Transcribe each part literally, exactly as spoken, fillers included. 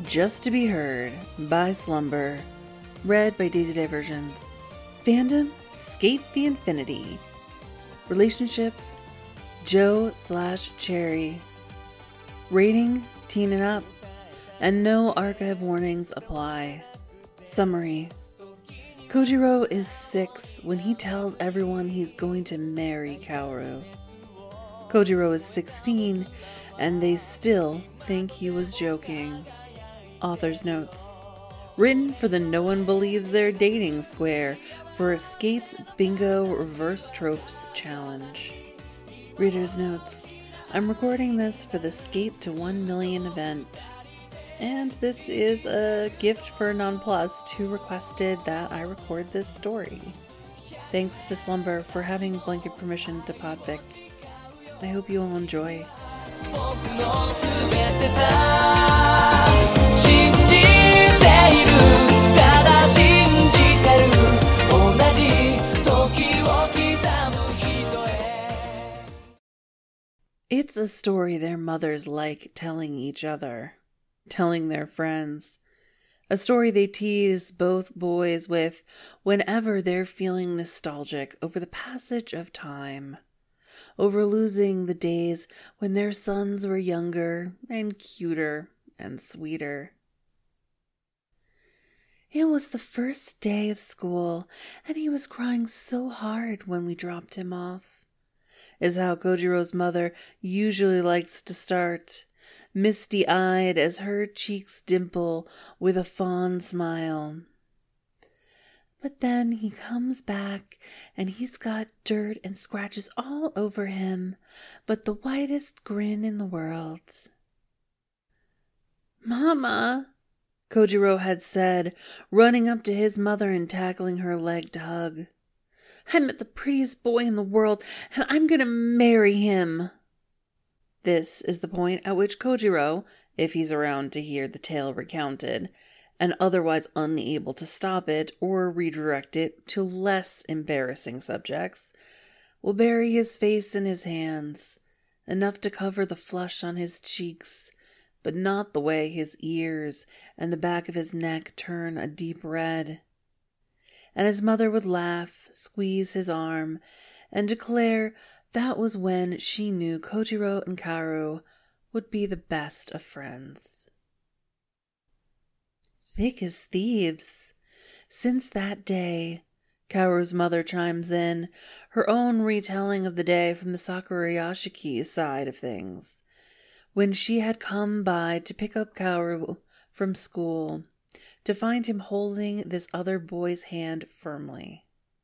Just to Be Heard by Slumber. Read by Daisy Diversions. Fandom, Skate the Infinity. Relationship, Joe slash Cherry. Rating, teen and up. And no archive warnings apply. Summary. Kojiro is six when he tells everyone he's going to marry Kaoru. Kojiro is sixteen and they still think he was joking. Author's notes. Written for the No One Believes They're Dating Square for Skate's Bingo Reverse Tropes Challenge. Reader's notes. I'm recording this for the Skate to one million event. And this is a gift for Nonplus who requested that I record this story. Thanks to Slumber for having blanket permission to podfic. I hope you all enjoy. It's a story their mothers like telling each other, telling their friends. A story they tease both boys with whenever they're feeling nostalgic over the passage of time, over losing the days when their sons were younger and cuter and sweeter. It was the first day of school, and he was crying so hard when we dropped him off, is how Kojiro's mother usually likes to start, misty-eyed as her cheeks dimple with a fond smile. But then he comes back, and he's got dirt and scratches all over him, but the whitest grin in the world. "Mama," Kojiro had said, running up to his mother and tackling her leg to hug. "I met the prettiest boy in the world, and I'm going to marry him." This is the point at which Kojiro, if he's around to hear the tale recounted, and otherwise unable to stop it or redirect it to less embarrassing subjects, will bury his face in his hands, enough to cover the flush on his cheeks, but not the way his ears and the back of his neck turn a deep red. And his mother would laugh, squeeze his arm, and declare that was when she knew Kojiro and Kaoru would be the best of friends. Thick as thieves. Since that day, Kaoru's mother chimes in, her own retelling of the day from the Sakurayashiki side of things, when she had come by to pick up Kaoru from school, to find him holding this other boy's hand firmly.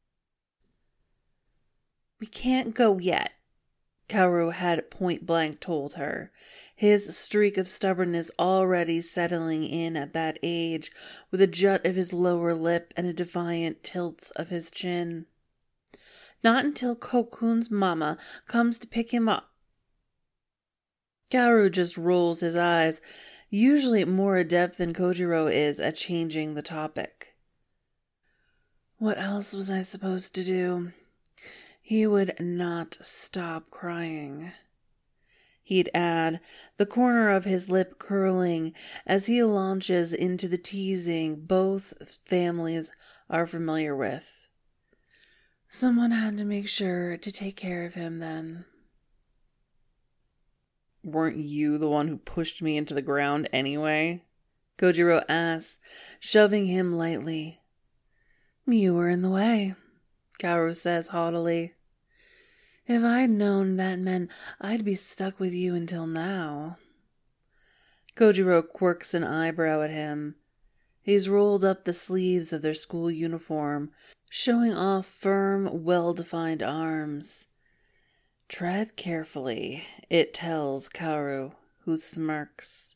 "We can't go yet," Kaoru had point-blank told her, his streak of stubbornness already settling in at that age with a jut of his lower lip and a defiant tilt of his chin. "Not until Kokun's mama comes to pick him up." Kaoru just rolls his eyes, usually more adept than Kojiro is at changing the topic. What else was I supposed to do? He would not stop crying. He'd add, the corner of his lip curling as he launches into the teasing both families are familiar with. Someone had to make sure to take care of him then. "Weren't you the one who pushed me into the ground anyway?" Kojiro asks, shoving him lightly. "You were in the way," Kaoru says haughtily. "If I'd known that meant I'd be stuck with you until now." Kojiro quirks an eyebrow at him. He's rolled up the sleeves of their school uniform, showing off firm, well-defined arms. "Tread carefully," it tells Kaoru, who smirks.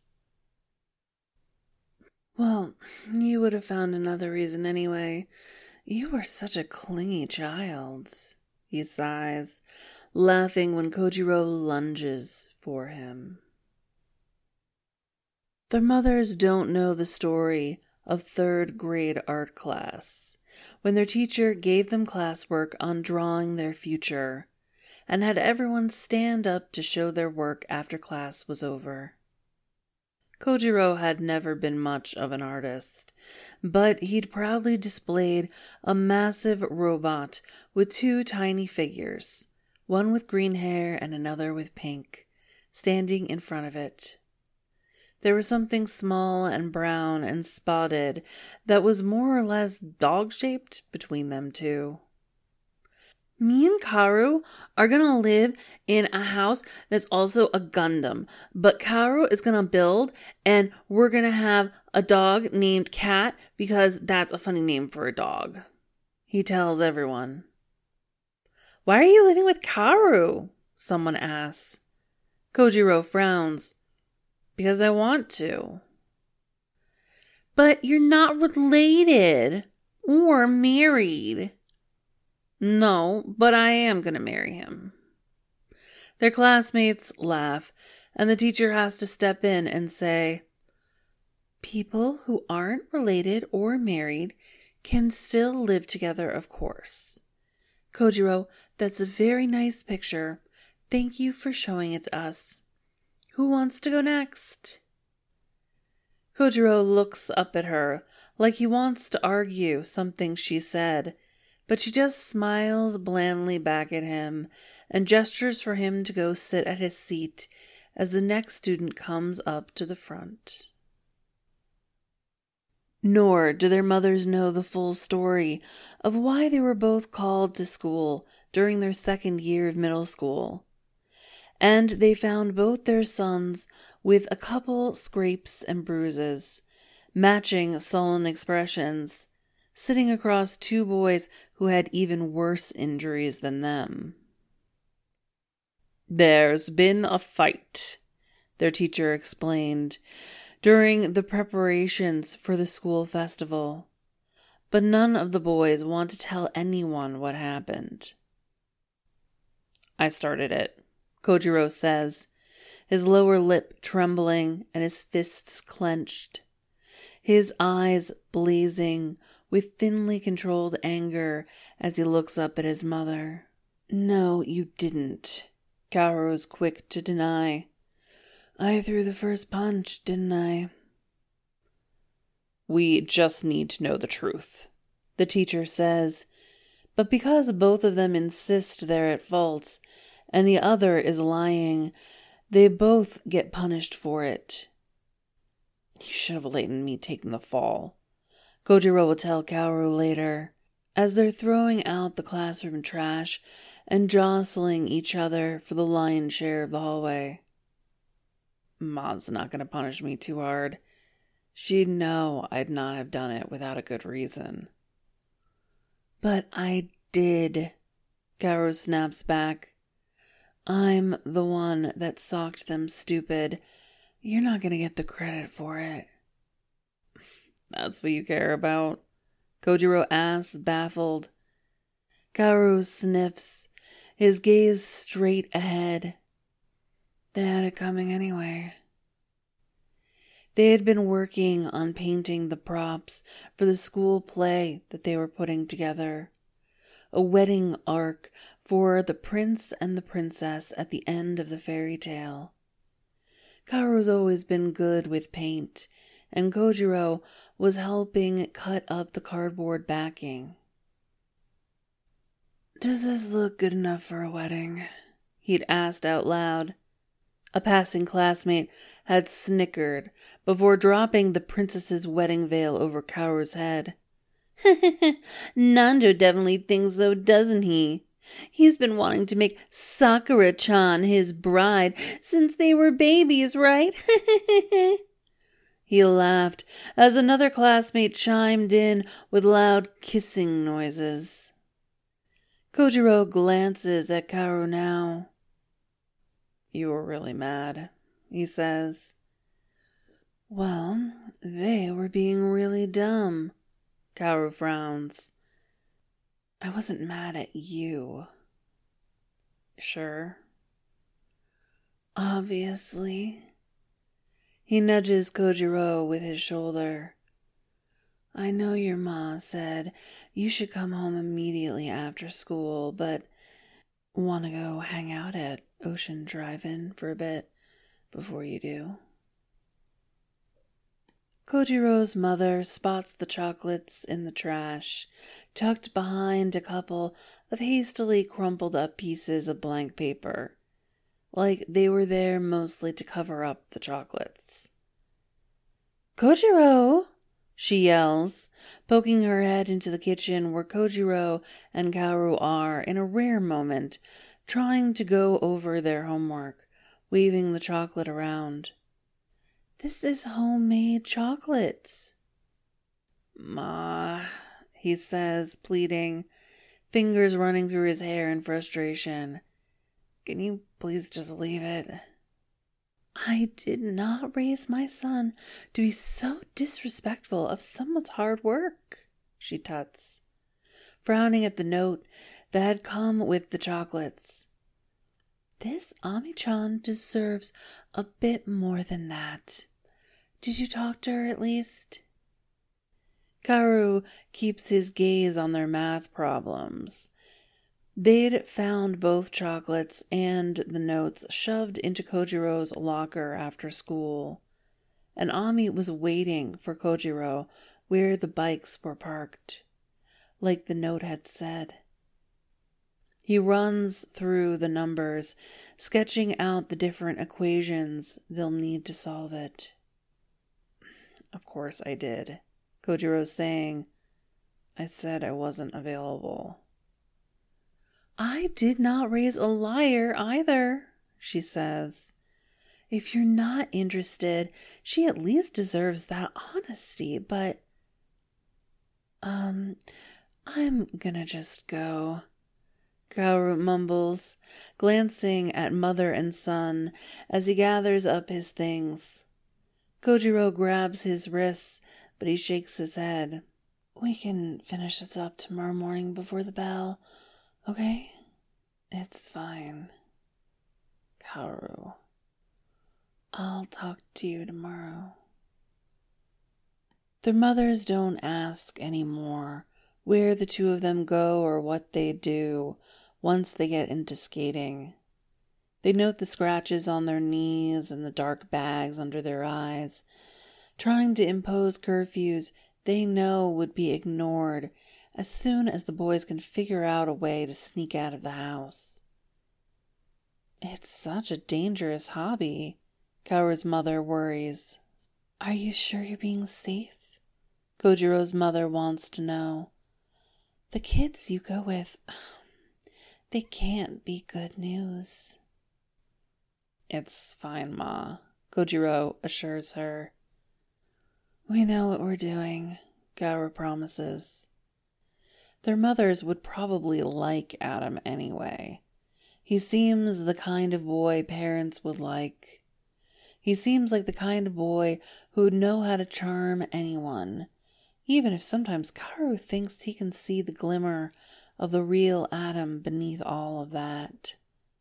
"Well, you would have found another reason anyway. You were such a clingy child," he sighs, laughing when Kojiro lunges for him. Their mothers don't know the story of third grade art class, when their teacher gave them classwork on drawing their future, and had everyone stand up to show their work after class was over. Kojiro had never been much of an artist, but he'd proudly displayed a massive robot with two tiny figures, one with green hair and another with pink, standing in front of it. There was something small and brown and spotted that was more or less dog-shaped between them two. Me and Kaoru are gonna live in a house that's also a Gundam. But Kaoru is gonna build, and we're gonna have a dog named Cat because that's a funny name for a dog. He tells everyone. Why are you living with Kaoru? Someone asks. Kojiro frowns. Because I want to. But you're not related or married. No, but I am going to marry him. Their classmates laugh, and the teacher has to step in and say, people who aren't related or married can still live together, of course. Kojiro, that's a very nice picture. Thank you for showing it to us. Who wants to go next? Kojiro looks up at her like he wants to argue something she said, but she just smiles blandly back at him and gestures for him to go sit at his seat as the next student comes up to the front. Nor do their mothers know the full story of why they were both called to school during their second year of middle school. And they found both their sons with a couple scrapes and bruises, matching sullen expressions, sitting across two boys who had even worse injuries than them. There's been a fight, their teacher explained, during the preparations for the school festival, but none of the boys want to tell anyone what happened. I started it, Kojiro says, his lower lip trembling and his fists clenched, his eyes blazing with thinly controlled anger as he looks up at his mother. No, you didn't, Kaoru's quick to deny. I threw the first punch, didn't I? We just need to know the truth, the teacher says, but because both of them insist they're at fault, and the other is lying, they both get punished for it. You should have let me take the fall, Kojiro will tell Kaoru later, as they're throwing out the classroom trash and jostling each other for the lion's share of the hallway. Ma's not going to punish me too hard. She'd know I'd not have done it without a good reason. But I did, Kaoru snaps back. I'm the one that socked them stupid. You're not going to get the credit for it. That's what you care about? Kojiro asks, baffled. Kaoru sniffs, his gaze straight ahead. They had it coming anyway. They had been working on painting the props for the school play that they were putting together. A wedding arc for the prince and the princess at the end of the fairy tale. Kaoru's always been good with paint, and Kojiro was helping cut up the cardboard backing. Does this look good enough for a wedding? He'd asked out loud. A passing classmate had snickered before dropping the princess's wedding veil over Kaoru's head. Nando definitely thinks so, doesn't he? He's been wanting to make Sakura-chan his bride since they were babies, right? He laughed as another classmate chimed in with loud kissing noises. Kojiro glances at Kaoru now. You were really mad, he says. Well, they were being really dumb, Kaoru frowns. I wasn't mad at you. Sure. Obviously. He nudges Kojiro with his shoulder. I know your ma said you should come home immediately after school, but want to go hang out at Ocean Drive-In for a bit before you do? Kojiro's mother spots the chocolates in the trash, tucked behind a couple of hastily crumpled up pieces of blank paper, like they were there mostly to cover up the chocolates. "Kojiro!" she yells, poking her head into the kitchen where Kojiro and Kaoru are in a rare moment, trying to go over their homework, waving the chocolate around. "This is homemade chocolates." "Ma," he says, pleading, fingers running through his hair in frustration. "Can you please just leave it?" "I did not raise my son to be so disrespectful of someone's hard work," she tuts, frowning at the note that had come with the chocolates. "This Ami-chan deserves a bit more than that. Did you talk to her at least?" Kaoru keeps his gaze on their math problems. They'd found both chocolates and the notes shoved into Kojiro's locker after school, and Ami was waiting for Kojiro where the bikes were parked, like the note had said. He runs through the numbers, sketching out the different equations they'll need to solve it. "Of course I did," Kojiro's saying. "I said I wasn't available." "I did not raise a liar either," she says. "If you're not interested, she at least deserves that honesty, but... Um, I'm gonna just go," Kaoru mumbles, glancing at mother and son as he gathers up his things. Kojiro grabs his wrists, but he shakes his head. "We can finish this up tomorrow morning before the bell, okay? It's fine. Kaoru, I'll talk to you tomorrow." Their mothers don't ask anymore where the two of them go or what they do once they get into skating. They note the scratches on their knees and the dark bags under their eyes, trying to impose curfews they know would be ignored as soon as the boys can figure out a way to sneak out of the house. "It's such a dangerous hobby," Kaoru's mother worries. "Are you sure you're being safe?" Kojiro's mother wants to know. "The kids you go with, they can't be good news." "It's fine, Ma," Kojiro assures her. "We know what we're doing," Kaoru promises. Their mothers would probably like Adam anyway. He seems the kind of boy parents would like. He seems like the kind of boy who would know how to charm anyone, even if sometimes Kaoru thinks he can see the glimmer of the real Adam beneath all of that.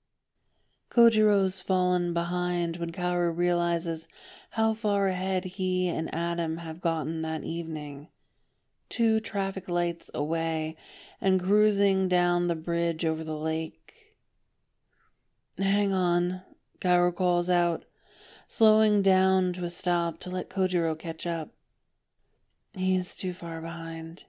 Kojiro's fallen behind when Kaoru realizes how far ahead he and Adam have gotten that evening. Two traffic lights away and cruising down the bridge over the lake. "Hang on," Kaoru calls out, slowing down to a stop to let Kojiro catch up. He's too far behind.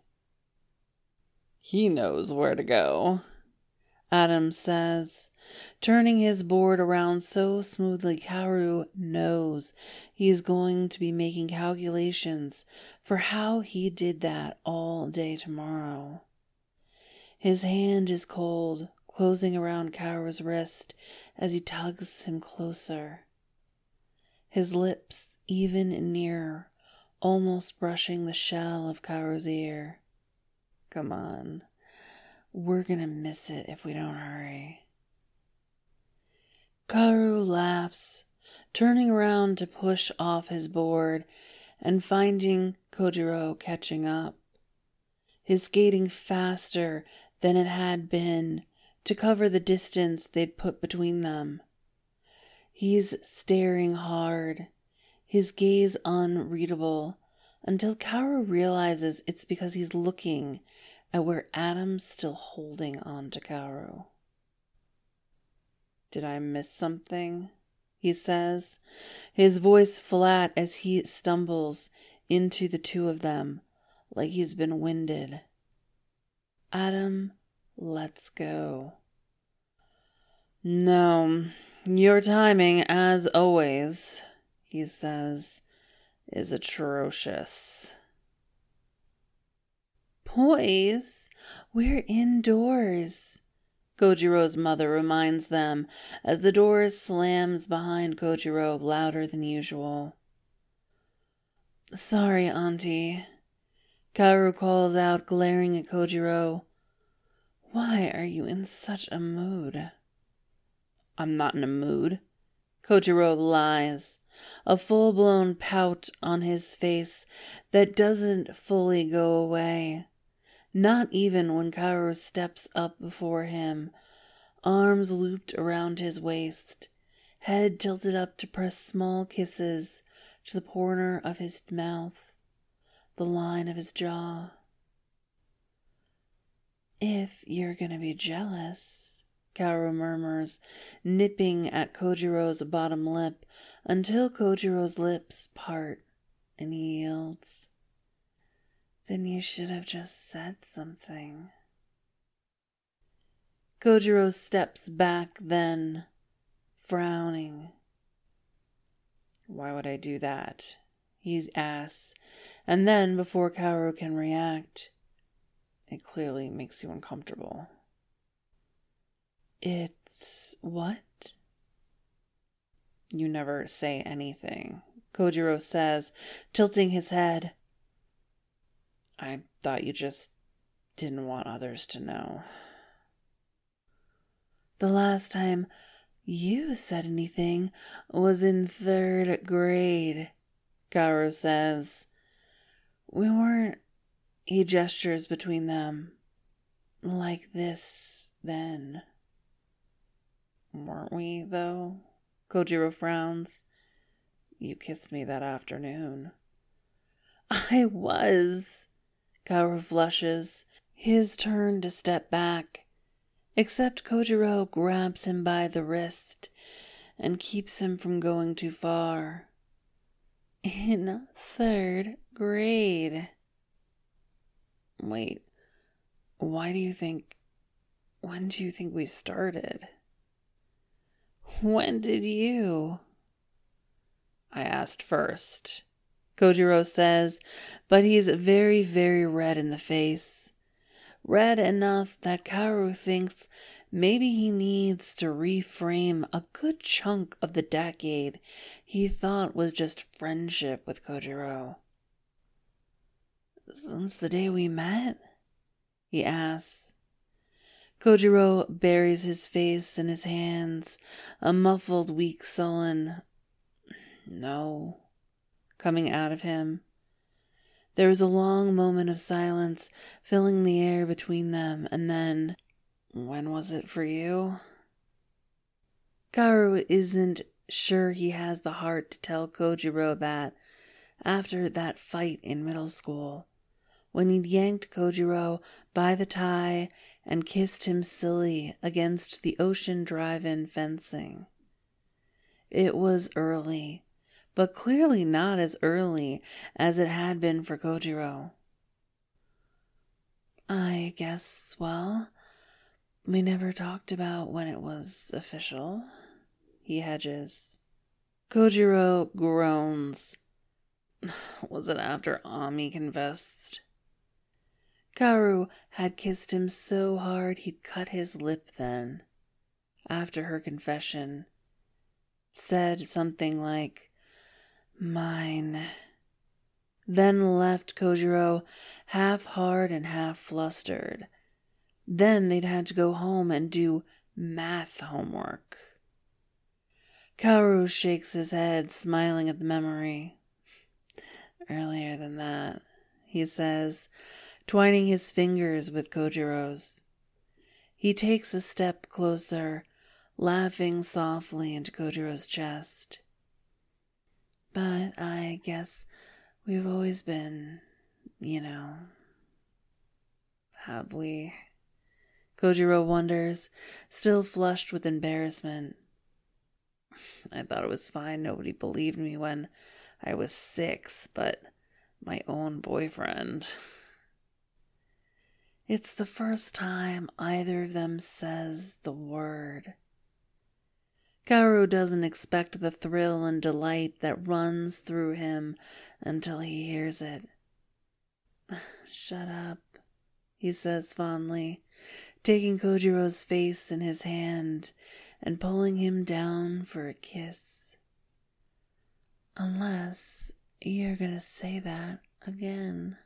"He knows where to go," Adam says, turning his board around so smoothly Kaoru knows he's going to be making calculations for how he did that all day tomorrow. His hand is cold, closing around Kaoru's wrist as he tugs him closer. His lips even nearer, almost brushing the shell of Kaoru's ear. "Come on. We're gonna miss it if we don't hurry." Kaoru laughs, turning around to push off his board and finding Kojiro catching up. His skating faster than it had been to cover the distance they'd put between them. He's staring hard, his gaze unreadable, until Kaoru realizes it's because he's looking at where Adam's still holding on to Kaoru. "Did I miss something?" he says, his voice flat as he stumbles into the two of them like he's been winded. Adam, let's go. No, your timing, as always, he says, is atrocious. Boys, we're indoors, Kojiro's mother reminds them as the door slams behind Kojiro louder than usual. Sorry, Auntie, Kaoru calls out, glaring at Kojiro. Why are you in such a mood? I'm not in a mood. Kojiro lies, a full-blown pout on his face that doesn't fully go away. Not even when Kaoru steps up before him, arms looped around his waist, head tilted up to press small kisses to the corner of his mouth, the line of his jaw. If you're gonna be jealous, Kaoru murmurs, nipping at Kojiro's bottom lip until Kojiro's lips part and he yields. Then you should have just said something. Kojiro steps back then, frowning. Why would I do that? He asks, and then, before Kaoru can react, it clearly makes you uncomfortable. It's what? You never say anything, Kojiro says, tilting his head. I thought you just didn't want others to know. The last time you said anything was in third grade, Kaoru says. We weren't, he gestures between them, like this then. Weren't we, though? Kojiro frowns. You kissed me that afternoon. I was. Kaoru flushes, his turn to step back, except Kojiro grabs him by the wrist and keeps him from going too far. In third grade. Wait, why do you think, when do you think we started? When did you? I asked first, Kojiro says, but he's very, very red in the face. Red enough that Kaoru thinks maybe he needs to reframe a good chunk of the decade he thought was just friendship with Kojiro. Since the day we met? He asks. Kojiro buries his face in his hands, a muffled, weak sullen no coming out of him. There is a long moment of silence filling the air between them, and then, when was it for you? Kaoru isn't sure he has the heart to tell Kojiro that after that fight in middle school, when he'd yanked Kojiro by the tie and kissed him silly against the Ocean Drive-In fencing. It was early, but clearly not as early as it had been for Kojiro. I guess, well, we never talked about when it was official, he hedges. Kojiro groans. Was it after Ami confessed? Kaoru had kissed him so hard he'd cut his lip then, after her confession. Said something like, mine. Then left Kojiro half hard and half flustered. Then they'd had to go home and do math homework. Kaoru shakes his head, smiling at the memory. Earlier than that, he says, twining his fingers with Kojiro's. He takes a step closer, laughing softly into Kojiro's chest. But I guess we've always been, you know. Have we? Kojiro wonders, still flushed with embarrassment. I thought it was fine. Nobody believed me when I was six, but my own boyfriend. It's the first time either of them says the word. Kaoru doesn't expect the thrill and delight that runs through him until he hears it. "Shut up," he says fondly, taking Kojiro's face in his hand and pulling him down for a kiss. "Unless you're gonna say that again."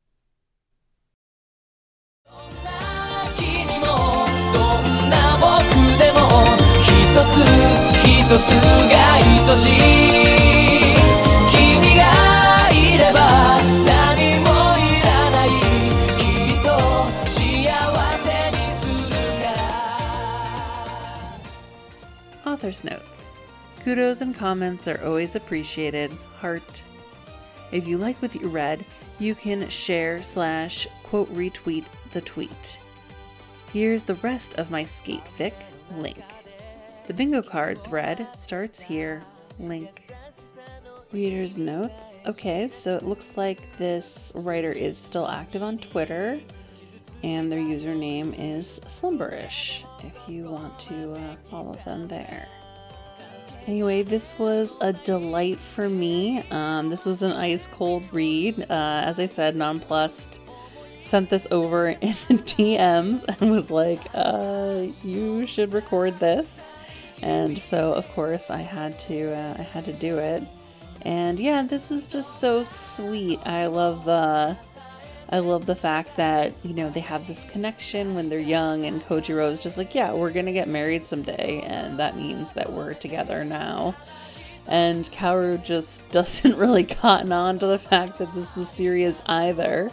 Author's notes. Kudos and comments are always appreciated. Heart. If you like what you read, you can share slash quote retweet the tweet. Here's the rest of my skate fic link. The bingo card thread starts here. Link. Reader's notes. Okay, so it looks like this writer is still active on Twitter, and their username is Slumberish, if you want to uh, follow them there. Anyway, this was a delight for me. Um, this was an ice cold read. Uh, as I said, Nonplussed sent this over in the D Ms and was like, uh, you should record this. And so, of course, I had to, uh, I had to do it. And yeah, this was just so sweet. I love the, I love the fact that, you know, they have this connection when they're young, and Kojiro is just like, yeah, we're gonna get married someday, and that means that we're together now. And Kaoru just doesn't really cotton on to the fact that this was serious either,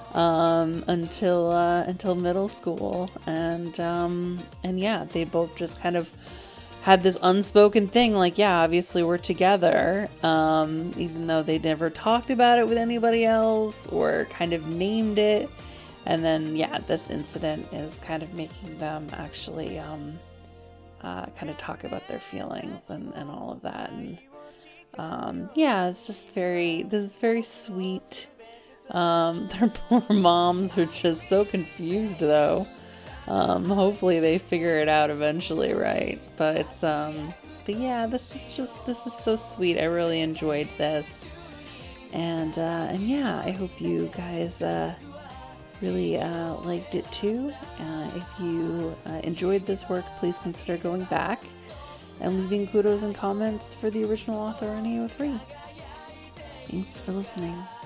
um, until uh, until middle school, and um, and yeah, they both just kind of had this unspoken thing, like, yeah, obviously we're together, um, even though they never talked about it with anybody else or kind of named it. And then, yeah, this incident is kind of making them actually um, uh, kind of talk about their feelings and, and all of that. And um, yeah, it's just very, this is very sweet. Um, their poor moms are just so confused, though. Um, hopefully they figure it out eventually, right? But it's, um, but yeah, this was just, this is so sweet. I really enjoyed this. And, uh, and yeah, I hope you guys, uh, really, uh, liked it too. Uh, if you, uh, enjoyed this work, please consider going back and leaving kudos and comments for the original author on A O three. Thanks for listening.